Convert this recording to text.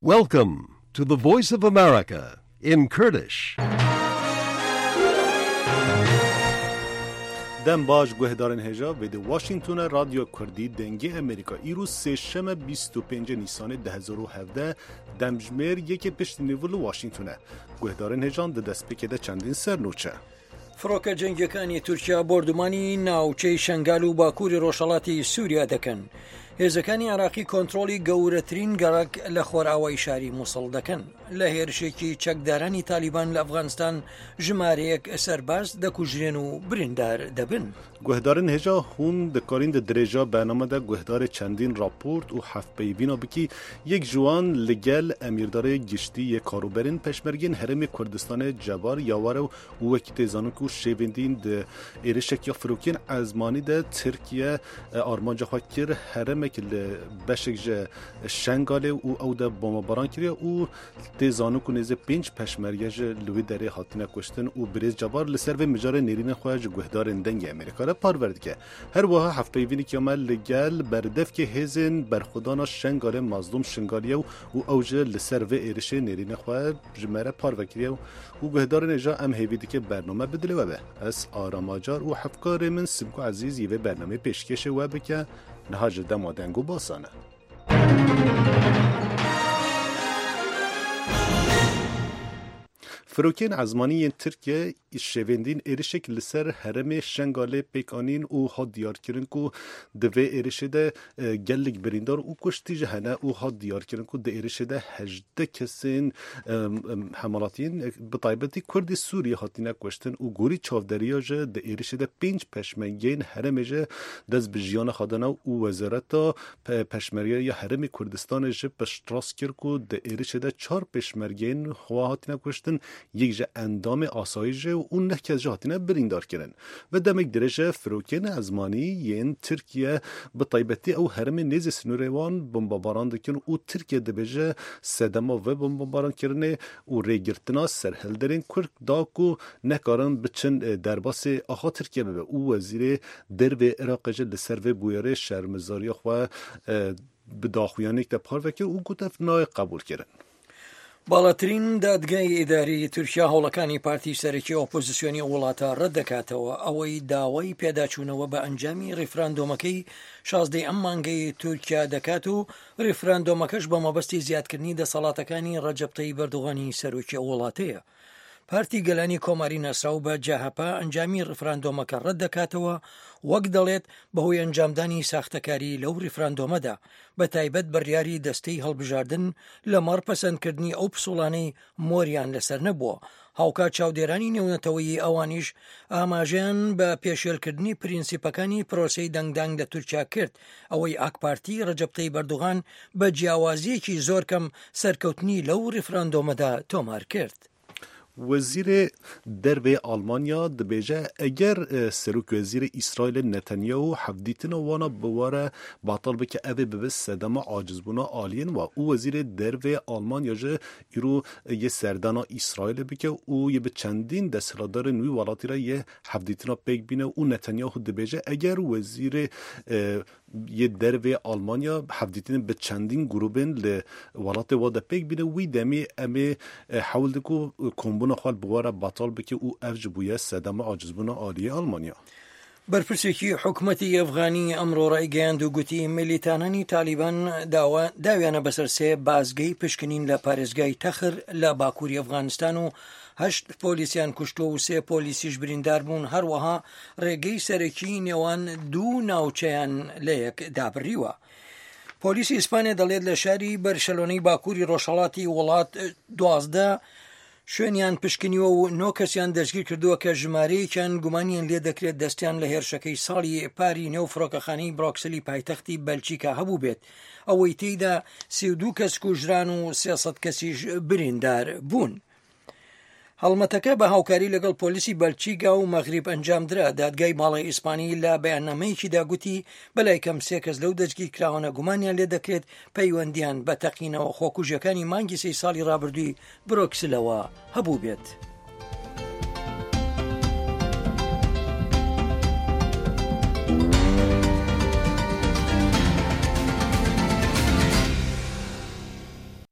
Welcome to the Voice of America in Kurdish. دم باش گوهدارن هجا و دی واشنگتن رادیو کردی دنگی امریکا ایرو سهشنبه 25 نیسان 2017 دمجمر یکی پشت نیول واشنگتنه گوهدارن هجان ده دست پکده چندین سرنوچه فڕۆکە جەنگیەکانی تورکیا بردومانی ناوچەی شەنگال و باکووری ڕۆژهەڵاتی سووریا دەکەن. هێزەکانی عراقی کۆنتڕۆلی گەورەترین گەڕک لە خۆرئاوای شاری مووسڵ دەکەن. لە هێرشێکی چەکدارانی تالیبان لە ئەفغانستان ژمارەیەک سەرباز دەکوژرێن و بریندار دەبن. گوهدارن هجا هون دکارین ده درجا برنامه ده گوهدار چندین راپورت و هفت پیوینا بکی یک جوان لگل امیردار گشتی یک کاروبرین پشمرگین حرم کردستان جبار یاواره و وقت زانکو شیوندین ده ایرشک یا فروکین ازمانی ده ترکیه آرمانجا خاکر حرم که بشک جه شنگاله او ده بامباران کریه او تزانکو نیزه 5 پشمرگه جه لوی داره حاطینه کشتن و بریز جبار لسر و مجار نیرین خواهج گوهدارن دنگ امریکا پارورد که هر وها هفت پیوینی که عمل لگل بردف که هزن برخودانا شنگاله مظلوم شنگالیه و اوج لسر و ایرشه نیرین خواه جمعه پاروکریه و گهدار نجا ام هیویدی که برنامه بدله و به از آراماجار و حفکار من سمکو عزیز یه برنامه پیشکش و بکه نهاج دمادنگو باسانه فروکین ازمانی ترکیه شویندین ایرشک لسر حرم شنگاله پیکانین او ها دیار کرن کو دوه ایرشه ده گلگ بریندار او کشتی جهنه او ها دیار کرن کو ده ایرشه ده 18 کسین حمالاتین بطایبتی کرد سوریه هاتینه کشتن او گوری چاودریا جه ده ایرشه ده 5 پشمنگین حرم جه دست بجیان خادنه او وزارت پشمریه یا حرم کردستان جه پشتراس کرد کو ده ایرشه ده 4 پشمرگین خواه هاتینه کشتن یک جه اندام آسایش و اون نه که جهاتینه بریندار کرن و دمک درجه فروکین ازمانی یین ترکیه به طیبتی او حرم نیز سنوریوان بمباران دکن و ترکیه دبیجه سدما و بمباران کرنه و ریگرتنا سرحل درین کرک داکو نکارن بچن درباس آخا ترکیه ببه او وزیر در و عراق جه لسر و بویاره شرمزاری خواه بداخویانک ده پاروکه او گوتف نای قبول کرن باڵاترین دادگای ئیداری تورکیا هەوڵەکانی پارتی سەرەکی ئۆپۆزیسیۆنی وڵاتە ڕەت دەکاتەوە ئەوەی داوای پێداچوونەوە بە ئەنجامی ڕیفراندۆمەکەی 16 ئەم مانگەی تورکیا دەکات و ڕیفراندۆمەکەش بە مەبەستی زیادکردنی دەسەڵاتەکانی ڕەجەب تەیب ئەردوغانی سەرۆکی وڵاتەیە. پارتی گەلانی کۆماری نەسراو بە جاهەپا ئەنجامی ڕیفراندۆمەکە ڕەت دەکاتەوە وەک دەڵێت بەهۆی ئەنجامدانی ساختەکاری لەو ڕیفراندۆمەدا بە تایبەت بڕیاری دەستەی هەڵبژاردن لەمەڕ پەسەندکردنی ئەو پسوڵانەی مۆریان لەسەر نەبووە. هاوکات چاودێرانی نێونەتەوەیی ئەوانیش ئاماژەیان بە پێشێلکردنی پرینسیپەکانی پرۆسەی دەنگدانگ لە تورکیا کرد ئەوەی ئاکپارتی ڕەجەب تەیب ئەردوغان بە جیاوازیەکی زۆر کەم سەرکەوتنی لەو ڕیفراندۆمەدا تۆمار کرد. وزیر دربه آلمانیا دبیجه اگر سروک وزیر اسرائیل نتانیاهو حفدیتن وانا بواره باطل بکه اوه ببس صدام عاجز بونا آلین و او وزیر دربه آلمانیا جه ایرو یه سردانا اسرائیل بکه او یه به چندین دستهلادار نوی ولاتی را یه حفدیتنا پیک بینه او نتانیاهو دبیجه اگر وزیر یه دربه آلمانیا حفدیتن به چندین گروبین لولات وادا پیک بینه وی دمی امی حول دکو کمبونا خوال بواره باطل بکه او افج بویه صدام عاجز بونا آلیه آلمانیا بەرپرسێکی حکوومەتی ئەفغانی ئەمڕۆ ڕایگەیاند و گوتی میلیتانانی تالیبان داویانە بەسەر 3 بازگەی پشکنین لە پارێزگای تەخر لە باکووری ئەفغانستان و 8 پۆلیسیان کوشتۆ و 3 پۆلیسیش بریندار بوون هەروەها ڕێگەی سەرەکی نێوان 2 ناوچەیان لە یەک دابڕیوە. پۆلیسی ئیسپانیا دەڵێت لە شاری بەرشەلۆنەی باکووری ڕۆژهەڵاتی وڵات 12 شوێنیان پشکنیوە و 9 کەسیان دەستگیر کردووە کە ژمارەیەکیان گومانیان لێ دەکرێت دەستیان لە هێرشەکەی ساڵی پاری نێو فڕۆکەخانەی برۆکسلی پایتەختی بەلجیکا هەبوو بێت ئەوەی تێیدا 32 کەس کوژران و 300 کەسیش بریندار بوون. هەڵمەتەکە بە هاوکاری لەگەڵ پۆلیسی بەلجیکا و مەغریب ئەنجامدرا. دادگای ماڵی ئیسپانی لە بەیاننامەیەکیدا گوتی بەلای کەم 3 کەس لەو دەستگیر کراوانە گومانیان لێ دەکرێت پەیوەندیان بە تەقینەوە خۆکوژەکانی مانگی 3 ساڵی ڕابردووی برۆکسلەوە هەبوو بێت.